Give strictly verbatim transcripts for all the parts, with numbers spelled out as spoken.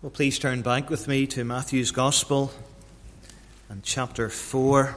Well, please turn back with me to Matthew's Gospel and chapter four.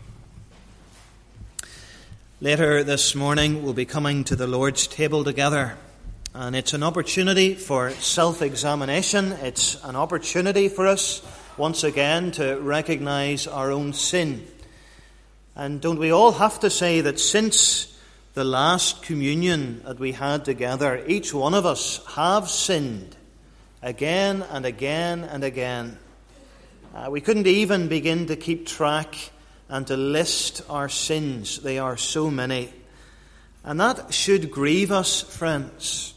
Later this morning we'll be coming to the Lord's table together, and it's an opportunity for self-examination. It's an opportunity for us once again to recognize our own sin. And don't we all have to say that since the last communion that we had together, each one of us have sinned again and again and again. Uh, we couldn't even begin to keep track and to list our sins. They are so many. And that should grieve us, friends.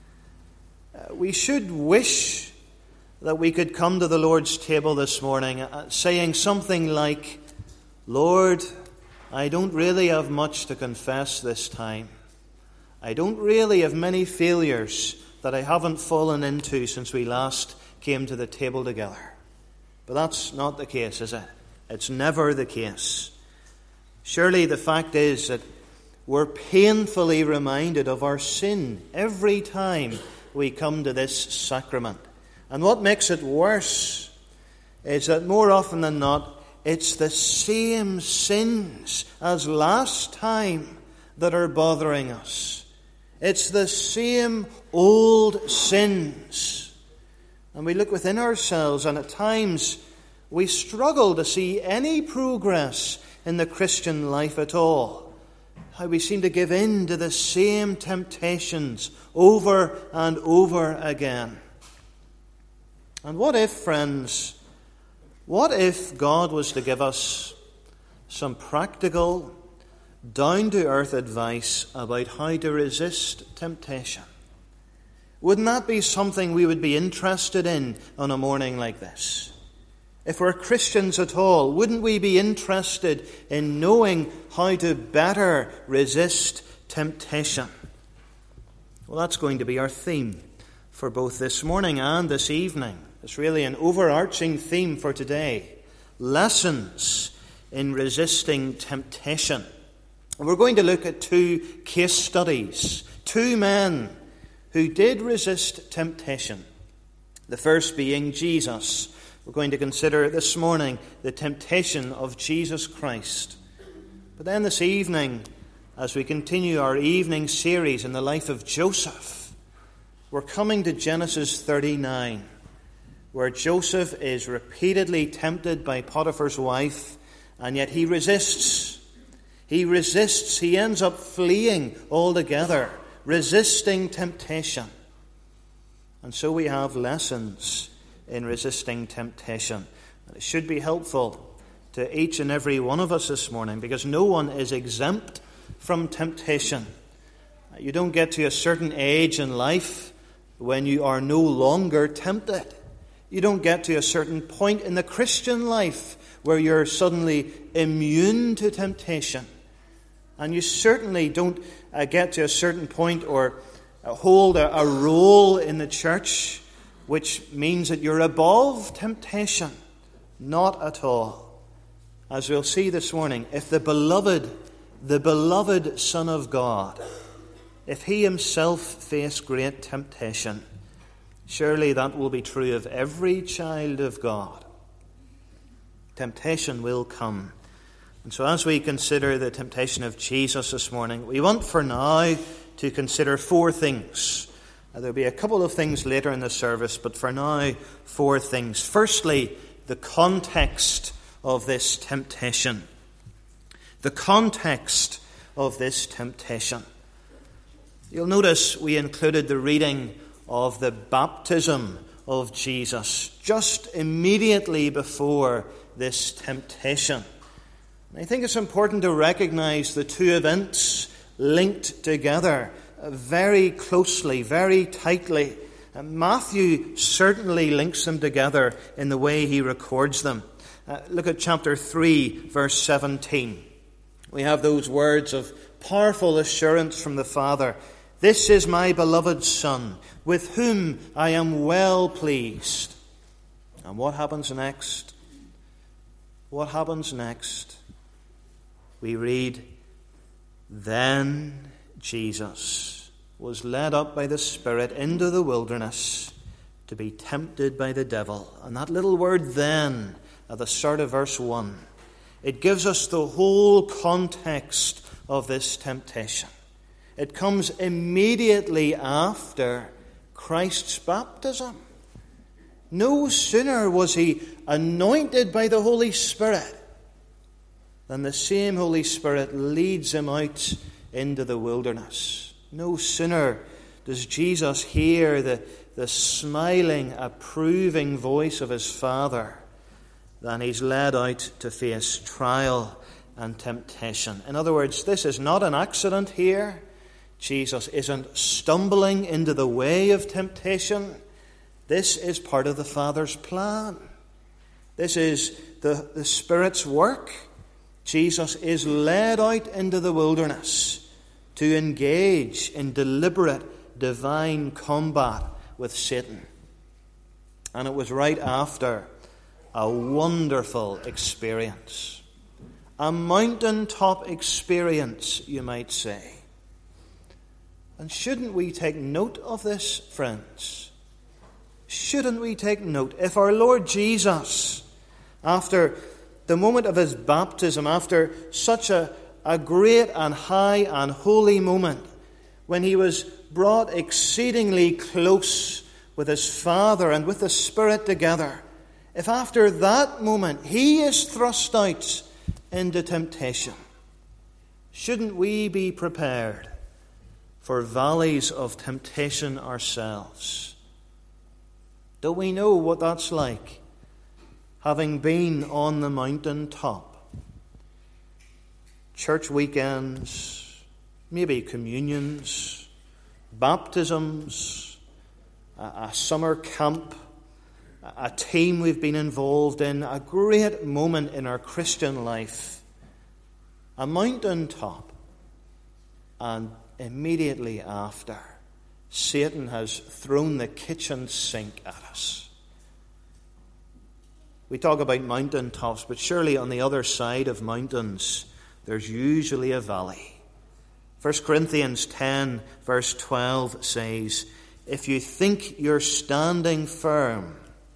Uh, we should wish that we could come to the Lord's table this morning uh, saying something like, "Lord, I don't really have much to confess this time. I don't really have many failures that I haven't fallen into since we last came to the table together." But that's not the case, is it? It's never the case. Surely the fact is that we're painfully reminded of our sin every time we come to this sacrament. And what makes it worse is that more often than not, it's the same sins as last time that are bothering us. It's the same old sins. And we look within ourselves, and at times we struggle to see any progress in the Christian life at all. How we seem to give in to the same temptations over and over again. And what if, friends, what if God was to give us some practical, down-to-earth advice about how to resist temptation? Wouldn't that be something we would be interested in on a morning like this? If we're Christians at all, wouldn't we be interested in knowing how to better resist temptation? Well, that's going to be our theme for both this morning and this evening. It's really an overarching theme for today. Lessons in resisting temptation. And we're going to look at two case studies. Two men who did resist temptation. The first being Jesus. We're going to consider this morning the temptation of Jesus Christ. But then this evening, as we continue our evening series in the life of Joseph, we're coming to Genesis thirty-nine, where Joseph is repeatedly tempted by Potiphar's wife, and yet he resists. He resists. He ends up fleeing altogether, resisting temptation. And so we have lessons in resisting temptation. And it should be helpful to each and every one of us this morning, because no one is exempt from temptation. You don't get to a certain age in life when you are no longer tempted. You don't get to a certain point in the Christian life where you're suddenly immune to temptation. And you certainly don't uh, get to a certain point or uh, hold a, a role in the church which means that you're above temptation. Not at all. As we'll see this morning, if the beloved, the beloved Son of God, if he himself faced great temptation, surely that will be true of every child of God. Temptation will come. And so as we consider the temptation of Jesus this morning, we want for now to consider four things. Now, there'll be a couple of things later in the service, but for now, four things. Firstly, the context of this temptation. The context of this temptation. You'll notice we included the reading of the baptism of Jesus just immediately before this temptation. I think it's important to recognize the two events linked together very closely, very tightly. And Matthew certainly links them together in the way he records them. Uh, look at chapter three, verse seventeen. We have those words of powerful assurance from the Father. "This is my beloved Son, with whom I am well pleased." And what happens next? What happens next? We read, "Then Jesus was led up by the Spirit into the wilderness to be tempted by the devil. And that little word then, at the start of verse one, it gives us the whole context of this temptation. It comes immediately after Christ's baptism. No sooner was he anointed by the Holy Spirit than the same Holy Spirit leads him out into the wilderness. No sooner does Jesus hear the, the smiling, approving voice of his Father than he's led out to face trial and temptation. In other words, this is not an accident here. Jesus isn't stumbling into the way of temptation. This is part of the Father's plan. This is the, the Spirit's work. Jesus is led out into the wilderness to engage in deliberate divine combat with Satan. And it was right after a wonderful experience. A mountaintop experience, you might say. And shouldn't we take note of this, friends? Shouldn't we take note? If our Lord Jesus, after the moment of his baptism, after such a, a great and high and holy moment, when he was brought exceedingly close with his Father and with the Spirit together, if after that moment he is thrust out into temptation, shouldn't we be prepared for valleys of temptation ourselves? Don't we know what that's like, having been on the mountain top? Church weekends, maybe communions, baptisms, a, a summer camp, a, a team we've been involved in, a great moment in our Christian life, a mountain top, and immediately after, Satan has thrown the kitchen sink at us. We talk about mountain tops, but surely on the other side of mountains, there's usually a valley. First Corinthians ten, verse twelve says, "If you think you're standing firm,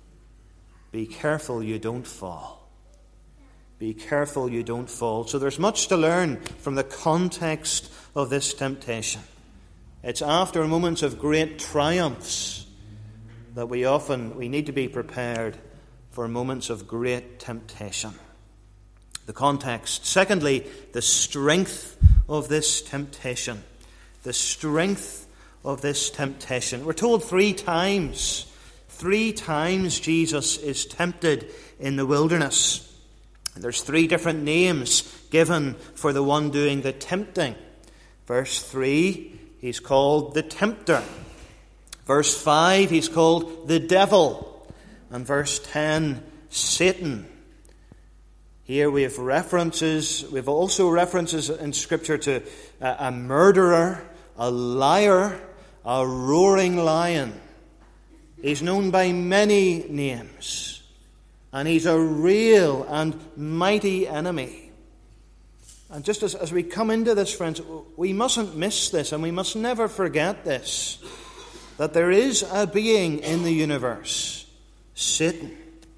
be careful you don't fall." Be careful you don't fall. So there's much to learn from the context of this temptation. It's after moments of great triumphs that we often we need to be prepared for moments of great temptation. The context. Secondly, the strength of this temptation. The strength of this temptation. We're told three times, three times Jesus is tempted in the wilderness. There's three different names given for the one doing the tempting. Verse three, he's called the tempter. Verse five, he's called the devil. And verse ten, Satan. Here we have references, we have also references in Scripture to a, a murderer, a liar, a roaring lion. He's known by many names. And he's a real and mighty enemy. And just as, as we come into this, friends, we mustn't miss this, and we must never forget this, that there is a being in the universe, Satan,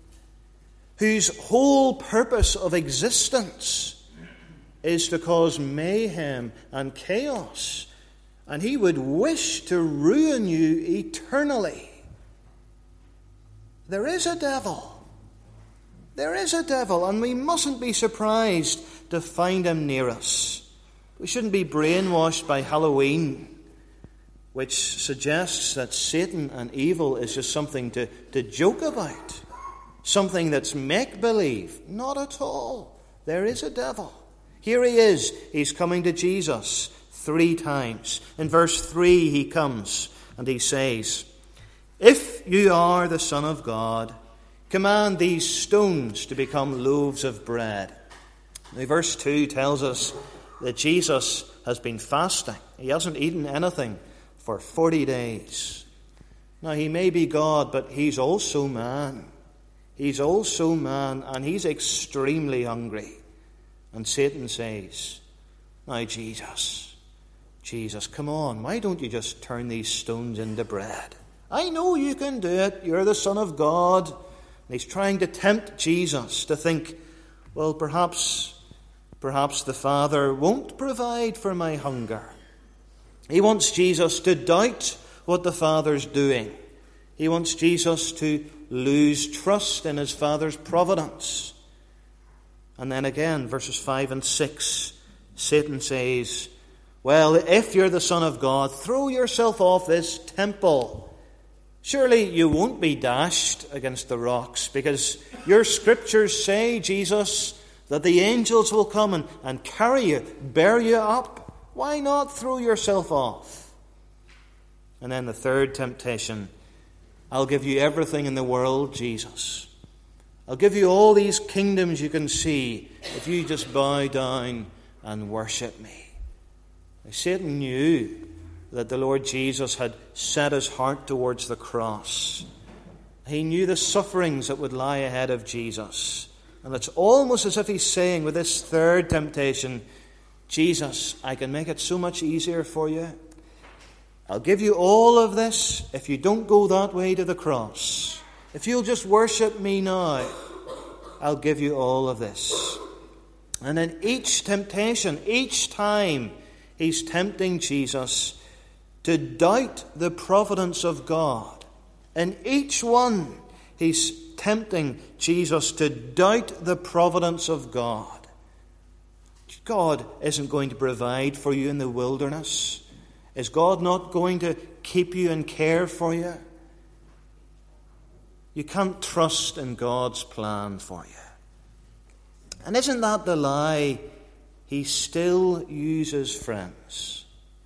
whose whole purpose of existence is to cause mayhem and chaos. And he would wish to ruin you eternally. There is a devil. There is a devil, and we mustn't be surprised to find him near us. We shouldn't be brainwashed by Halloween, which suggests that Satan and evil is just something to, to joke about, something that's make-believe. Not at all. There is a devil. Here he is. He's coming to Jesus three times. In verse three he comes and he says, "If you are the Son of God, command these stones to become loaves of bread." Now, verse two tells us that Jesus has been fasting. He hasn't eaten anything for forty days. Now, he may be God, but he's also man. He's also man, and he's extremely hungry. And Satan says, "Now, Jesus, Jesus, come on, why don't you just turn these stones into bread?" I know you can do it. You're the Son of God. And he's trying to tempt Jesus to think, well, perhaps, perhaps the Father won't provide for my hunger. He wants Jesus to doubt what the Father's doing. He wants Jesus to lose trust in his Father's providence. And then again, verses five and six, Satan says, well, if you're the Son of God, throw yourself off this temple. Surely you won't be dashed against the rocks, because your scriptures say, Jesus, that the angels will come and, and carry you, bear you up. Why not throw yourself off? And then the third temptation, I'll give you everything in the world, Jesus. I'll give you all these kingdoms you can see if you just bow down and worship me. Now, Satan knew that the Lord Jesus had set his heart towards the cross. He knew the sufferings that would lie ahead of Jesus. And it's almost as if he's saying with this third temptation, Jesus, I can make it so much easier for you. I'll give you all of this if you don't go that way to the cross. If you'll just worship me now, I'll give you all of this. And in each temptation, each time, he's tempting Jesus to doubt the providence of God. In each one, he's tempting Jesus to doubt the providence of God. God isn't going to provide for you in the wilderness. Is God not going to keep you and care for you? You can't trust in God's plan for you. And isn't that the lie he still uses, friends?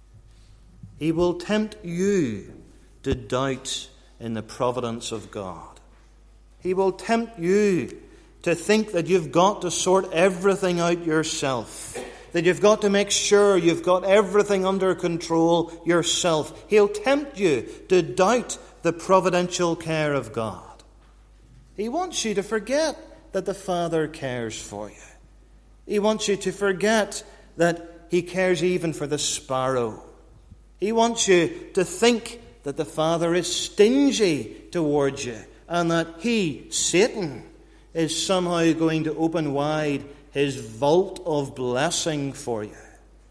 He will tempt you to doubt in the providence of God. He will tempt you to think that you've got to sort everything out yourself, that you've got to make sure you've got everything under control yourself. He'll tempt you to doubt the providential care of God. He wants you to forget that the Father cares for you. He wants you to forget that he cares even for the sparrow. He wants you to think that the Father is stingy towards you and that he, Satan, is somehow going to open wide his vault of blessing for you.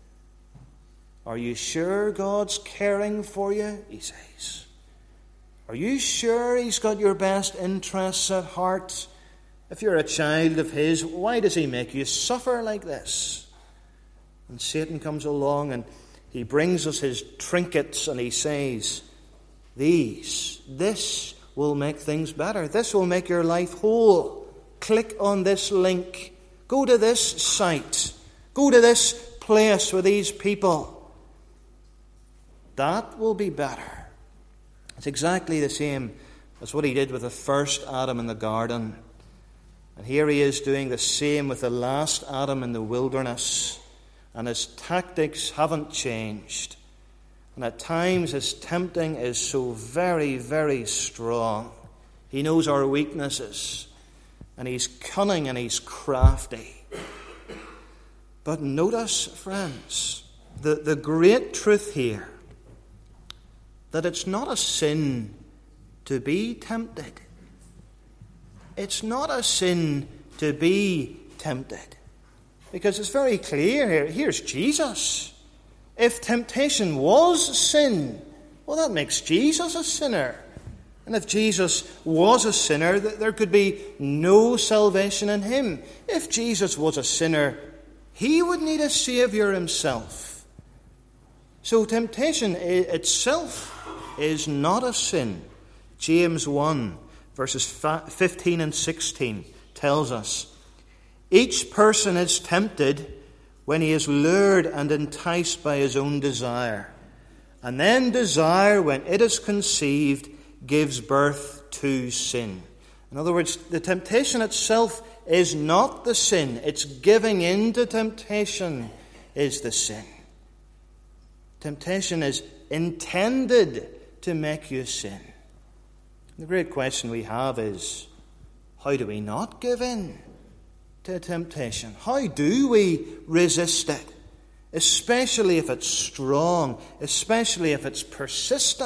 Are you sure God's caring for you? He says. Are you sure he's got your best interests at heart? If you're a child of his, why does he make you suffer like this? And Satan comes along and he brings us his trinkets and he says, These, this will make things better. This will make your life whole. Click on this link. Go to this site. Go to this place with these people. That will be better. It's exactly the same as what he did with the first Adam in the garden. And here he is doing the same with the last Adam in the wilderness. And his tactics haven't changed. And at times his tempting is so very, very strong. He knows our weaknesses. And he's cunning and he's crafty. But notice, friends, the, the great truth here, that it's not a sin to be tempted. It's not a sin to be tempted. Because it's very clear here. Here's Jesus. If temptation was sin, well, that makes Jesus a sinner. And if Jesus was a sinner, there could be no salvation in him. If Jesus was a sinner, he would need a Saviour himself. So temptation itself is not a sin. James one, verses fifteen and sixteen tells us, Each person is tempted when he is lured and enticed by his own desire. And then desire, when it is conceived, gives birth to sin. In other words, the temptation itself is not the sin. It's giving in to temptation is the sin. Temptation is intended to make you sin. The great question we have is, how do we not give in to temptation? How do we resist it? Especially if it's strong, especially if it's persistent,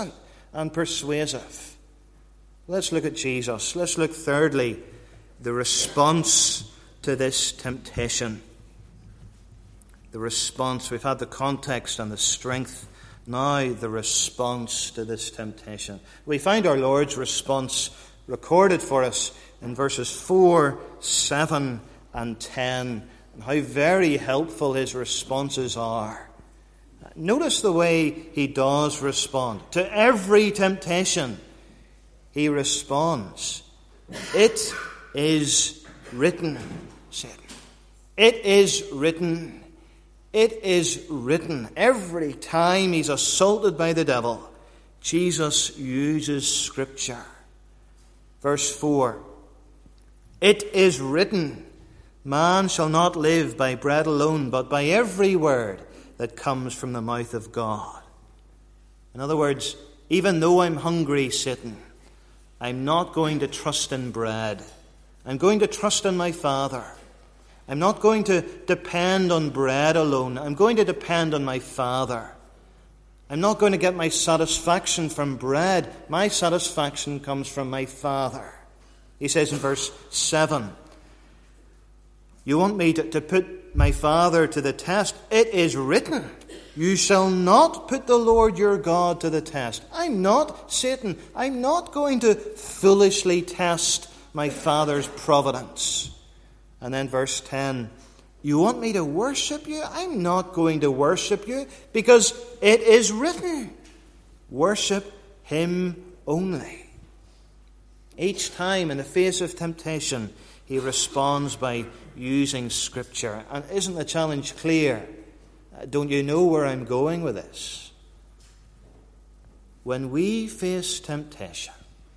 and persuasive. Let's look at Jesus. Let's look thirdly, the response to this temptation. The response. We've had the context and the strength. Now the response to this temptation. We find our Lord's response recorded for us in verses four, seven, and ten, and how very helpful his responses are. Notice the way he does respond. To every temptation, he responds. It is written, Satan. It is written. It is written. Every time he's assaulted by the devil, Jesus uses Scripture. Verse four. It is written, man shall not live by bread alone, but by every word that comes from the mouth of God. In other words, even though I'm hungry, Satan, I'm not going to trust in bread. I'm going to trust in my Father. I'm not going to depend on bread alone. I'm going to depend on my Father. I'm not going to get my satisfaction from bread. My satisfaction comes from my Father. He says in verse seven, you want me to, to put my Father to the test? It is written, you shall not put the Lord your God to the test. I'm not Satan. I'm not going to foolishly test my Father's providence. And then verse ten, you want me to worship you? I'm not going to worship you because it is written, worship him only. Each time in the face of temptation, he responds by using Scripture. And isn't the challenge clear? Don't you know where I'm going with this? When we face temptation,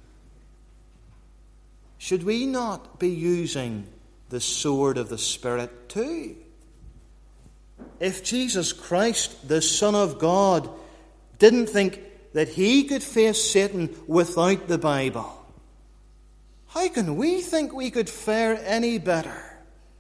should we not be using the sword of the Spirit too? If Jesus Christ, the Son of God, didn't think that he could face Satan without the Bible, how can we think we could fare any better?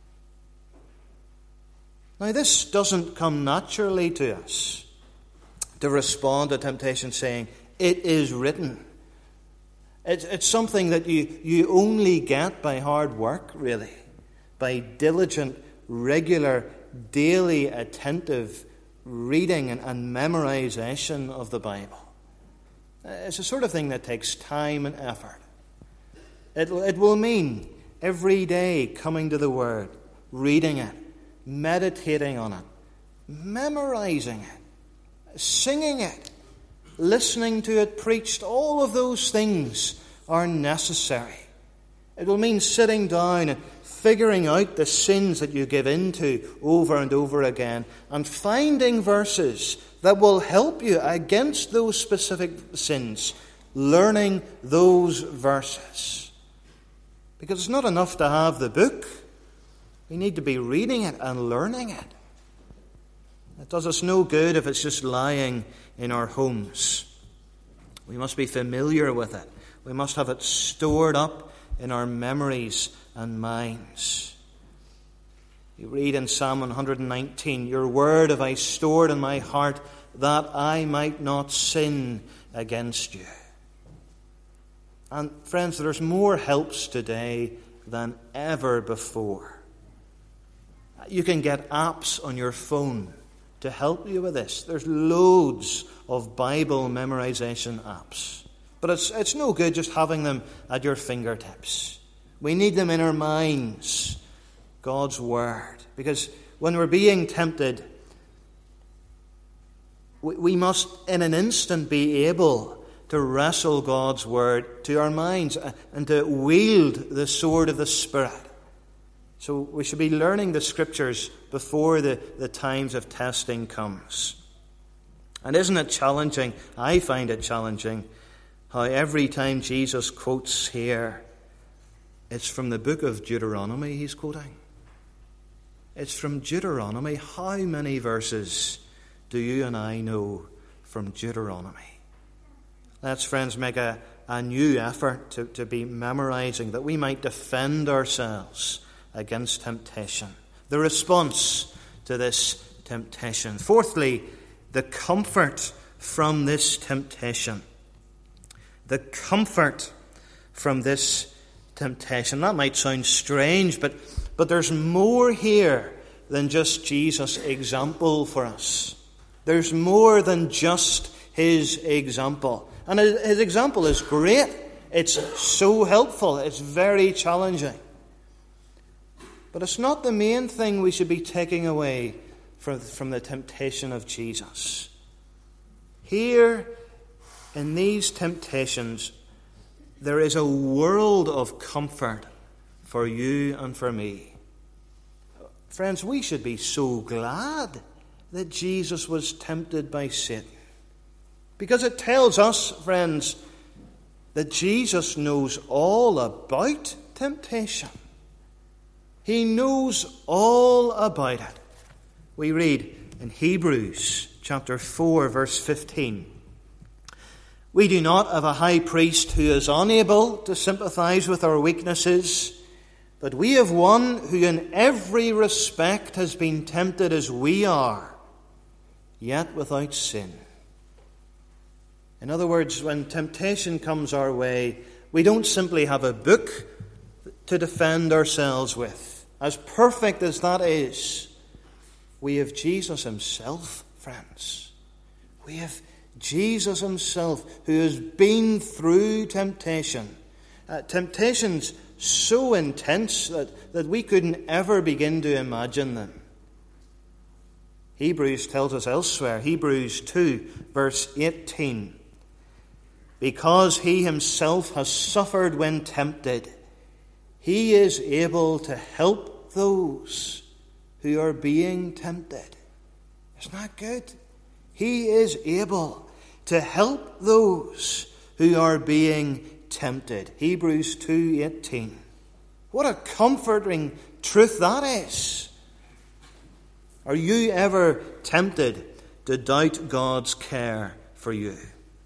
Now, this doesn't come naturally to us, to respond to temptation saying, it is written. It's, it's something that you, you only get by hard work, really, by diligent, regular, daily, attentive reading and, and memorization of the Bible. It's a sort of thing that takes time and effort. It, it will mean every day coming to the Word, reading it, meditating on it, memorizing it, singing it, listening to it preached. All of those things are necessary. It will mean sitting down and figuring out the sins that you give into over and over again and finding verses that will help you against those specific sins, learning those verses. Because it's not enough to have the book. We need to be reading it and learning it. It does us no good if it's just lying in our homes. We must be familiar with it. We must have it stored up in our memories and minds. You read in Psalm one nineteen, your word have I stored in my heart that I might not sin against you. And friends, there's more helps today than ever before. You can get apps on your phone to help you with this. There's loads of Bible memorization apps. But it's, it's no good just having them at your fingertips. We need them in our minds, God's Word. Because when we're being tempted, we, we must in an instant be able to wrestle God's Word to our minds and to wield the sword of the Spirit. So we should be learning the Scriptures before the, the times of testing comes. And isn't it challenging? I find it challenging how every time Jesus quotes here, it's from the book of Deuteronomy he's quoting. It's from Deuteronomy. How many verses do you and I know from Deuteronomy? Let's, friends, make a, a new effort to, to be memorizing, that we might defend ourselves against temptation. The response to this temptation. Fourthly, the comfort from this temptation. the comfort from this temptation. That might sound strange, but, but there's more here than just Jesus' example for us. There's more than just his example. And his example is great. It's so helpful. It's very challenging. But it's not the main thing we should be taking away from, from the temptation of Jesus. Here, in these temptations, there is a world of comfort for you and for me. Friends, we should be so glad that Jesus was tempted by Satan. Because it tells us, friends, that Jesus knows all about temptation. He knows all about it. We read in Hebrews chapter four, verse fifteen. We do not have a high priest who is unable to sympathize with our weaknesses, but we have one who in every respect has been tempted as we are, yet without sin. In other words, when temptation comes our way, we don't simply have a book to defend ourselves with. As perfect as that is, we have Jesus himself, friends. We have Jesus himself who has been through temptation. Uh, temptations so intense that, that we couldn't ever begin to imagine them. Hebrews tells us elsewhere, Hebrews two, verse eighteen, because he himself has suffered when tempted, he is able to help those who are being tempted. Isn't that good? He is able to help those who are being tempted. Hebrews two eighteen. What a comforting truth that is. Are you ever tempted to doubt God's care for you?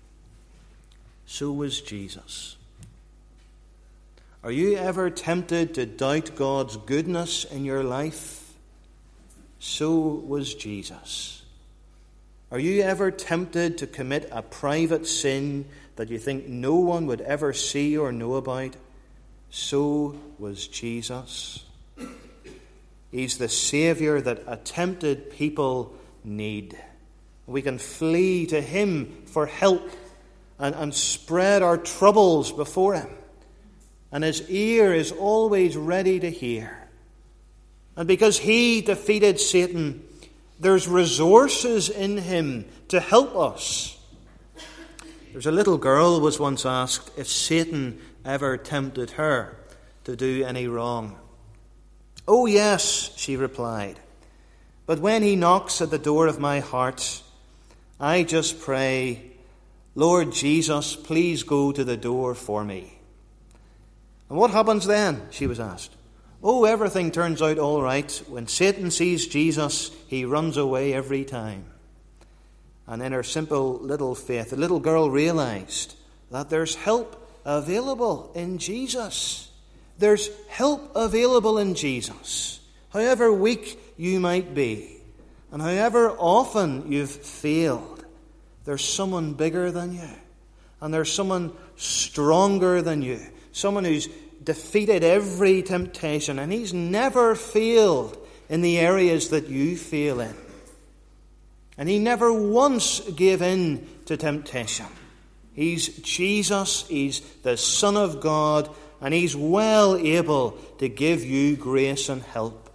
So was Jesus. Are you ever tempted to doubt God's goodness in your life? So was Jesus. Are you ever tempted to commit a private sin that you think no one would ever see or know about? So was Jesus. He's the Saviour that a tempted people need. We can flee to him for help and, and spread our troubles before him. And his ear is always ready to hear. And because he defeated Satan, there's resources in him to help us. There's a little girl was once asked if Satan ever tempted her to do any wrong. Oh yes, she replied. But when he knocks at the door of my heart, I just pray, Lord Jesus, please go to the door for me. And what happens then? She was asked. Oh, everything turns out all right. When Satan sees Jesus, he runs away every time. And in her simple little faith, the little girl realized that there's help available in Jesus. There's help available in Jesus. However weak you might be, and however often you've failed, there's someone bigger than you. And there's someone stronger than you. Someone who's defeated every temptation, and he's never failed in the areas that you fail in. And he never once gave in to temptation. He's Jesus, he's the Son of God, and he's well able to give you grace and help.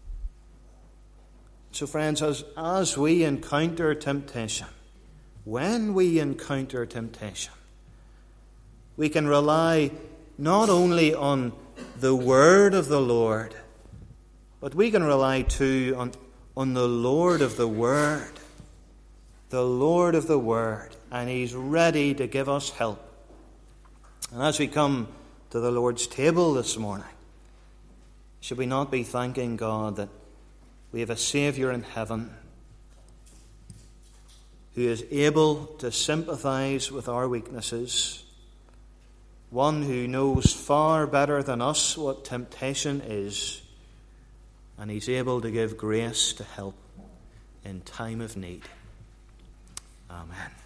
So friends, as, as we encounter temptation, when we encounter temptation, we can rely not only on the word of the Lord, but we can rely too on, on the Lord of the Word. The Lord of the Word. And he's ready to give us help. And as we come to the Lord's table this morning, should we not be thanking God that we have a Saviour in heaven who is able to sympathize with our weaknesses, one who knows far better than us what temptation is, and he's able to give grace to help in time of need. Amen.